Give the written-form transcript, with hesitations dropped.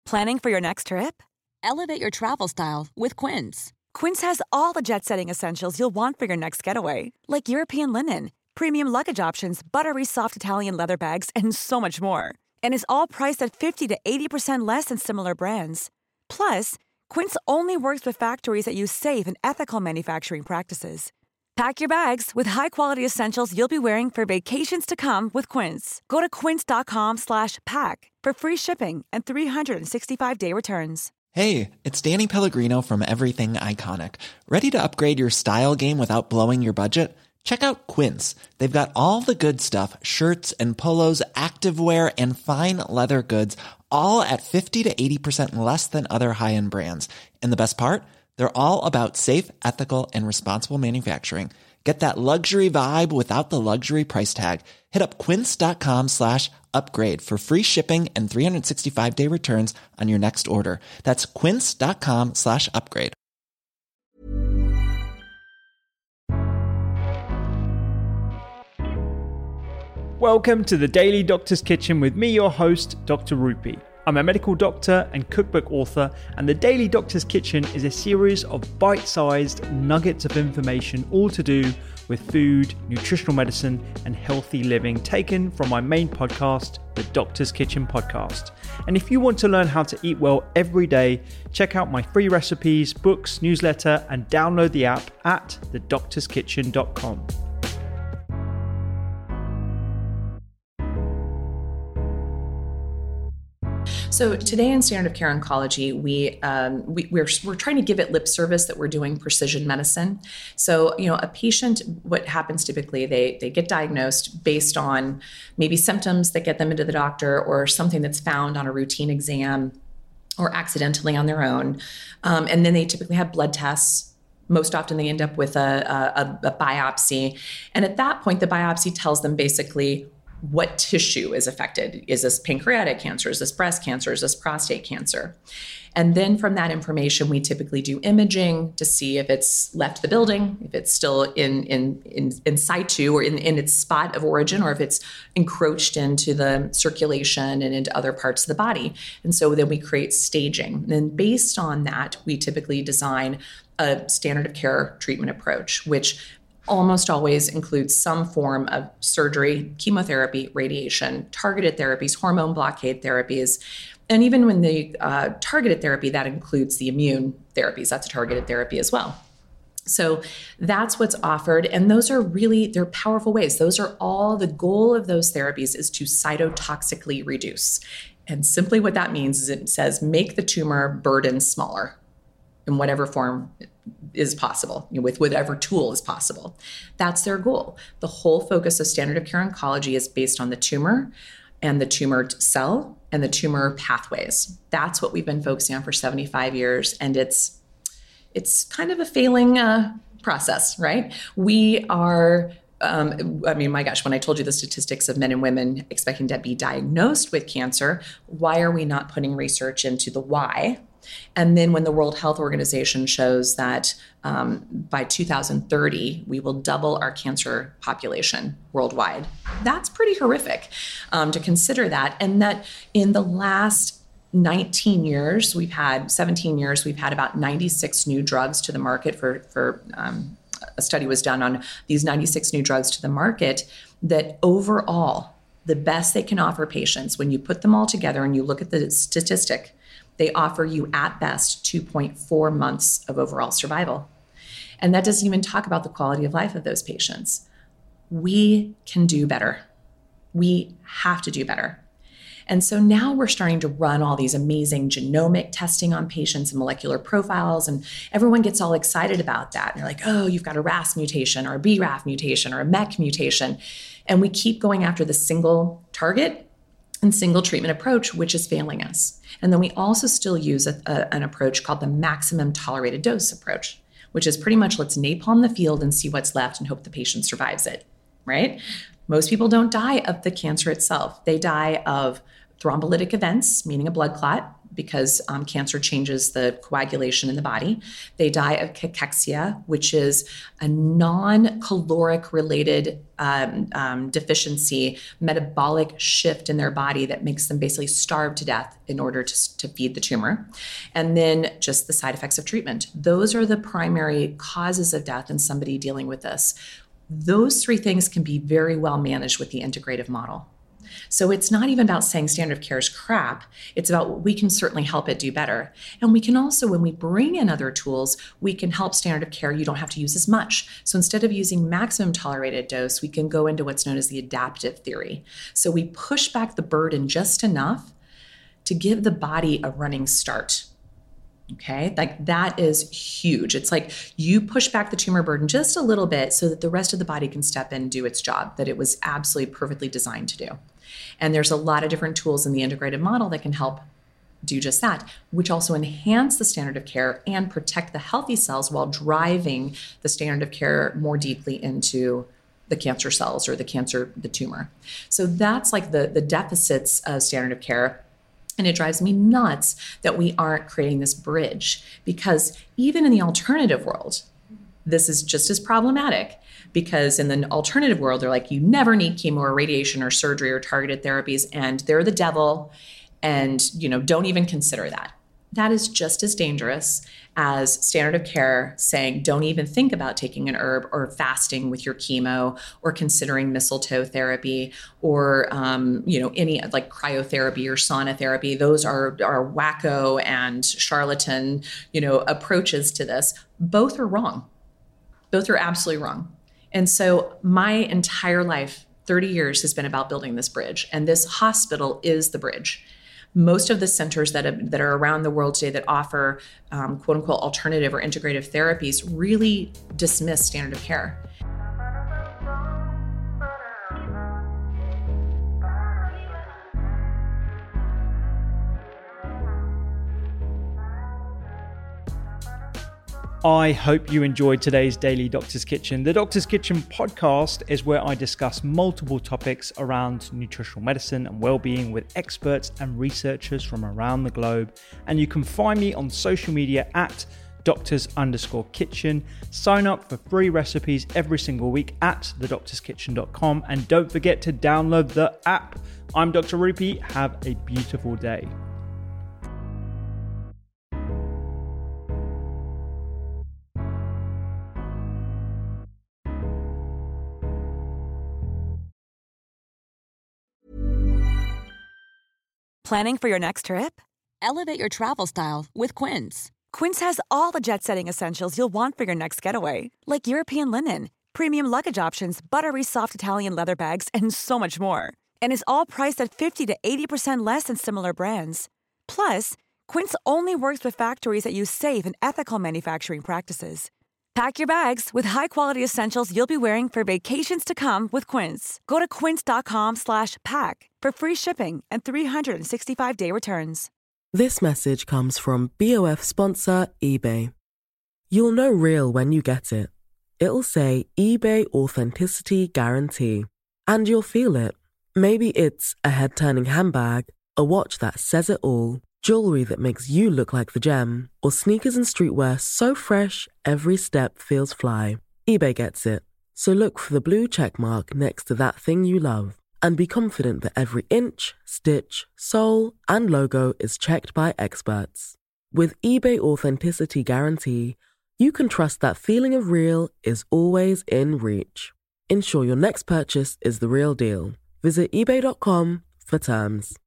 Planning for your next trip? Elevate your travel style with Quince. Quince has all the jet-setting essentials you'll want for your next getaway, like European linen, premium luggage options, buttery soft Italian leather bags, and so much more. And is all priced at 50 to 80% less than similar brands. Plus, Quince only works with factories that use safe and ethical manufacturing practices. Pack your bags with high-quality essentials you'll be wearing for vacations to come with Quince. Go to quince.com/pack for free shipping and 365-day returns. Hey, it's Danny Pellegrino from Everything Iconic. Ready to upgrade your style game without blowing your budget? Check out Quince. They've got all the good stuff, shirts and polos, activewear, and fine leather goods, all at 50 to 80% less than other high-end brands. And the best part? They're all about safe, ethical, and responsible manufacturing. Get that luxury vibe without the luxury price tag. Hit up quince.com/upgrade for free shipping and 365-day returns on your next order. That's quince.com/upgrade. Welcome to the Daily Doctor's Kitchen with me, your host, Dr. Rupy. I'm a medical doctor and cookbook author, and the Daily Doctor's Kitchen is a series of bite-sized nuggets of information all to do with food, nutritional medicine, and healthy living, taken from my main podcast, the Doctor's Kitchen Podcast. And if you want to learn how to eat well every day, check out my free recipes, books, newsletter, and download the app at thedoctorskitchen.com. So today in standard of care oncology, we're trying to give it lip service that we're doing precision medicine. So, a patient, what happens typically, they get diagnosed based on maybe symptoms that get them into the doctor or something that's found on a routine exam or accidentally on their own. And then they typically have blood tests. Most often they end up with a biopsy. And at that point, the biopsy tells them basically what tissue is affected. Is this pancreatic cancer? Is this breast cancer? Is this prostate cancer? And then from that information, we typically do imaging to see if it's left the building, if it's still in situ or in its spot of origin, or if it's encroached into the circulation and into other parts of the body. And so then we create staging. And then based on that, we typically design a standard of care treatment approach, which almost always includes some form of surgery, chemotherapy, radiation, targeted therapies, hormone blockade therapies. And even when the targeted therapy, that includes the immune therapies. That's a targeted therapy as well. So that's what's offered. And those are really, they're powerful ways. Those are all, the goal of those therapies is to cytotoxically reduce. And simply what that means is it says, make the tumor burden smaller in whatever form is possible, with whatever tool is possible. That's their goal. The whole focus of standard of care oncology is based on the tumor and the tumor cell and the tumor pathways. That's what we've been focusing on for 75 years. And it's kind of a failing process, right? We are, my gosh, when I told you the statistics of men and women expecting to be diagnosed with cancer, why are we not putting research into the why? And then when the World Health Organization shows that by 2030, we will double our cancer population worldwide, that's pretty horrific to consider that. And that in the last 17 years, we've had about 96 new drugs to the market for a study was done on these 96 new drugs to the market, that overall, the best they can offer patients, when you put them all together and you look at the statistic, they offer you at best 2.4 months of overall survival. And that doesn't even talk about the quality of life of those patients. We can do better. We have to do better. And so now we're starting to run all these amazing genomic testing on patients and molecular profiles, and everyone gets all excited about that. And they're like, oh, you've got a RAS mutation or a BRAF mutation or a MEK mutation. And we keep going after the single target and single treatment approach, which is failing us. And then we also still use an approach called the maximum tolerated dose approach, which is pretty much let's napalm the field and see what's left and hope the patient survives it, right? Most people don't die of the cancer itself. They die of thrombolytic events, meaning a blood clot. because cancer changes the coagulation in the body. They die of cachexia, which is a non-caloric related deficiency, metabolic shift in their body that makes them basically starve to death in order to feed the tumor. And then just the side effects of treatment. Those are the primary causes of death in somebody dealing with this. Those three things can be very well managed with the integrative model. So it's not even about saying standard of care is crap. It's about we can certainly help it do better. And we can also, when we bring in other tools, we can help standard of care. You don't have to use as much. So instead of using maximum tolerated dose, we can go into what's known as the adaptive theory. So we push back the burden just enough to give the body a running start. Okay, like that is huge. It's like you push back the tumor burden just a little bit so that the rest of the body can step in and do its job that it was absolutely perfectly designed to do. And there's a lot of different tools in the integrated model that can help do just that, which also enhance the standard of care and protect the healthy cells while driving the standard of care more deeply into the cancer cells or the tumor. So that's like the deficits of standard of care. And it drives me nuts that we aren't creating this bridge, because even in the alternative world, this is just as problematic, because in the alternative world, they're like, you never need chemo or radiation or surgery or targeted therapies, and they're the devil, and don't even consider that. That is just as dangerous as standard of care saying, don't even think about taking an herb or fasting with your chemo or considering mistletoe therapy or, any like cryotherapy or sauna therapy. Those are wacko and charlatan, approaches to this. Both are wrong. Both are absolutely wrong. And so my entire life, 30 years, has been about building this bridge. And this hospital is the bridge. Most of the centers that are around the world today that offer quote unquote alternative or integrative therapies really dismiss standard of care. I hope you enjoyed today's Daily Doctor's Kitchen. The Doctor's Kitchen podcast is where I discuss multiple topics around nutritional medicine and well-being with experts and researchers from around the globe. And you can find me on social media at doctors_kitchen. Sign up for free recipes every single week at thedoctorskitchen.com. And don't forget to download the app. I'm Dr. Rupy. Have a beautiful day. Planning for your next trip? Elevate your travel style with Quince. Quince has all the jet-setting essentials you'll want for your next getaway, like European linen, premium luggage options, buttery soft Italian leather bags, and so much more. And is all priced at 50 to 80% less than similar brands. Plus, Quince only works with factories that use safe and ethical manufacturing practices. Pack your bags with high-quality essentials you'll be wearing for vacations to come with Quince. Go to quince.com/pack for free shipping and 365-day returns. This message comes from BOF sponsor eBay. You'll know real when you get it. It'll say eBay Authenticity Guarantee. And you'll feel it. Maybe it's a head-turning handbag, a watch that says it all, jewelry that makes you look like the gem, or sneakers and streetwear so fresh every step feels fly. eBay gets it. So look for the blue check mark next to that thing you love and be confident that every inch, stitch, sole, and logo is checked by experts. With eBay Authenticity Guarantee, you can trust that feeling of real is always in reach. Ensure your next purchase is the real deal. Visit ebay.com for terms.